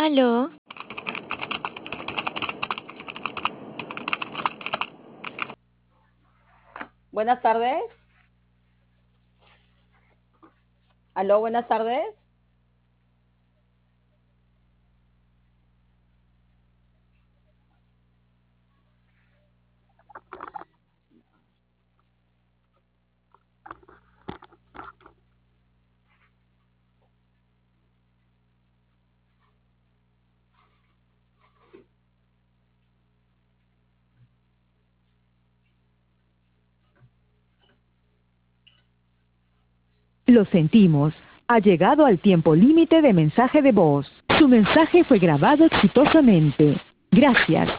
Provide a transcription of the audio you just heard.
Aló, Buenas tardes. Aló, buenas tardes. Lo sentimos. Ha llegado al tiempo límite de mensaje de voz. Su mensaje fue grabado exitosamente. Gracias.